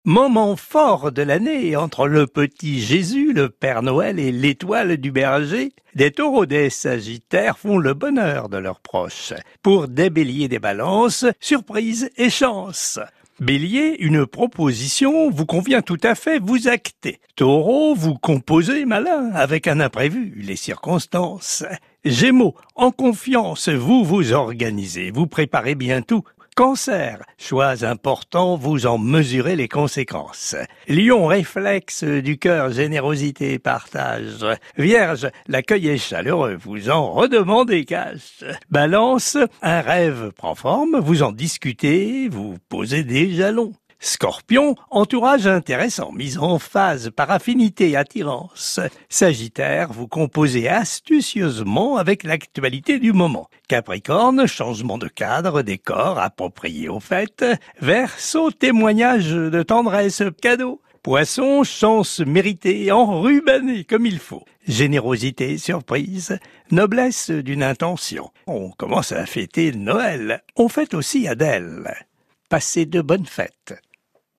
Moment fort de l'année entre le petit Jésus, le Père Noël et l'étoile du berger, des taureaux des sagittaires font le bonheur de leurs proches. Pour des béliers des balances, surprise et chance. Bélier, une proposition vous convient tout à fait, vous actez. Taureau, vous composez malin avec un imprévu, les circonstances. Gémeaux, en confiance, vous vous organisez, vous préparez bien tout. Cancer, choix important, vous en mesurez les conséquences. Lion, réflexe du cœur, générosité, partage. Vierge, l'accueil est chaleureux, vous en redemandez cash. Balance, un rêve prend forme, vous en discutez, vous posez des jalons. Scorpion, entourage intéressant, mise en phase par affinité et attirance. Sagittaire, vous composez astucieusement avec l'actualité du moment. Capricorne, changement de cadre, décor approprié aux fêtes. Verseau, témoignage de tendresse, cadeau. Poisson, chance méritée, enrubanné comme il faut. Générosité, surprise, noblesse d'une intention. On commence à fêter Noël. On fête aussi Adèle. Passez de bonnes fêtes.